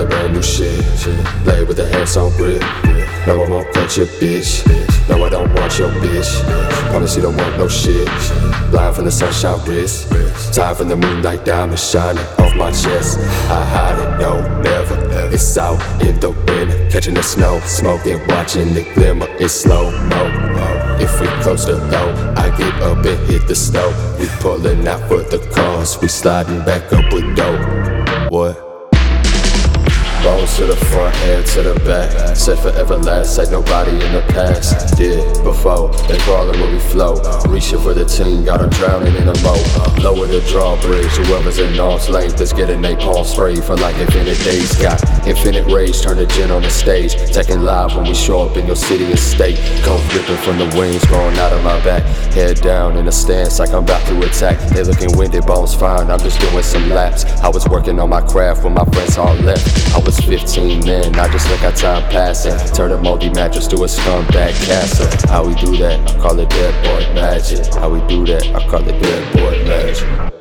brand new shit. Play with the hands on grip. No, I won't cut your bitch. No, I don't want your bitch. Promise you don't want no shit. Blind from the sunshine wrist. Tired from the moonlight diamond shining off my chest. I hide it, no, never. It's out in the wind, catching the snow, smoking, watching the glimmer. It's slow-mo. If we close the door, I get up and hit the stove. We pulling out for the cars, we sliding back up with dope. What? Bones to the front, head to the back. Said forever last, like nobody in the past did before. They crawling when we flow. Reaching for the team, got 'em drowning in the moat. Lower the drawbridge, whoever's in arm's length is getting they palm sprayed for like infinite days. Got infinite rage, turn the gin on the stage. Taking live when we show up in your city and state. Cold ripping from the wings, growing out of my back. Head down in a stance like I'm about to attack. They looking winded, bones fine, I'm just doing some laps. I was working on my craft when my friends all left. I was 15 then, I just look at time passing. Turn a moldy mattress to a scumbag castle. How we do that? I call it dead boy magic. How we do that? I call it dead boy magic.